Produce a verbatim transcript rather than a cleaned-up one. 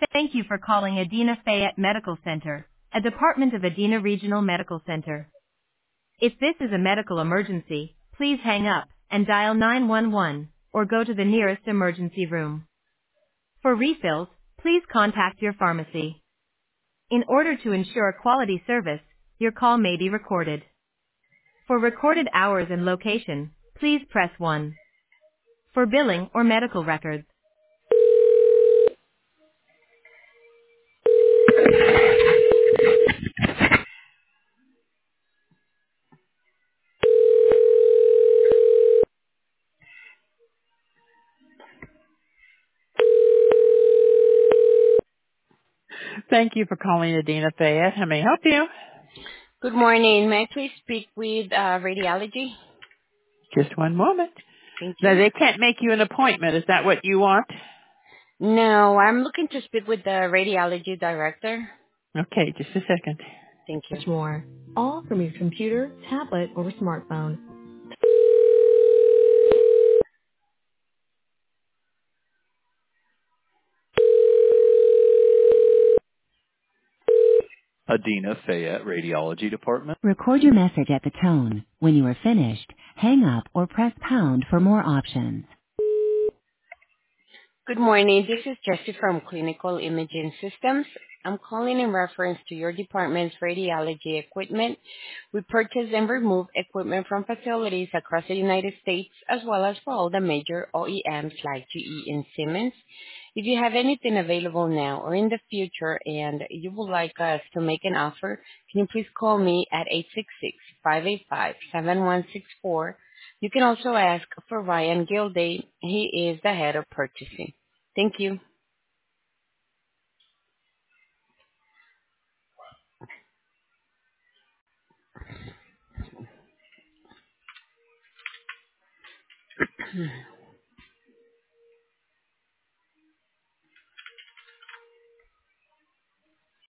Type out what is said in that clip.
Thank you for calling Adena Fayette Medical Center, a department of Adena Regional Medical Center. If this is a medical emergency, please hang up and dial nine one one or go to the nearest emergency room. For refills, please contact your pharmacy. In order to ensure quality service, your call may be recorded. For recorded hours and location, please press one. For billing or medical records. Thank you for calling Adena Fayette. How may I help you? Good morning. May I please speak with uh, radiology? Just one moment. Thank Now, you. they can't make you an appointment. Is that what you want? No, I'm looking to speak with the radiology director. Okay, just a second. Thank you. Much more. All from your computer, tablet, or smartphone. Adena Fayette Radiology Department. Record your message at the tone. When you are finished, hang up or press pound for more options. Good morning. This is Jessie from Clinical Imaging Systems. I'm calling in reference to your department's radiology equipment. We purchase and remove equipment from facilities across the United States as well as for all the major O E Ms like G E and Siemens. If you have anything available now or in the future and you would like us to make an offer, can you please call me at eight six six, five eight five, seven one six four. You can also ask for Ryan Gilday. He is the head of purchasing. Thank you.